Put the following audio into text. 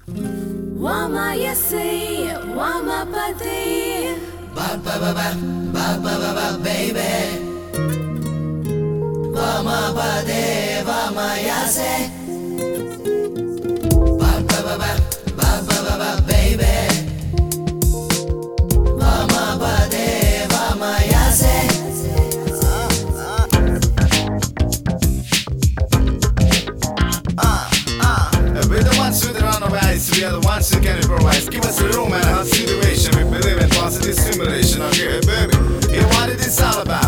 Wama yesi, wama pati. Ba ba ba ba ba ba ba ba baby. Vama pade, vama yase. Ba ba ba ba ba ba ba ba baby. Vama pade, vama yase. We're the ones who run of ice, we are the ones who can improvise. Give us a room and a hot situation. We believe in positive stimulation. Okay, baby, hear what it is all about.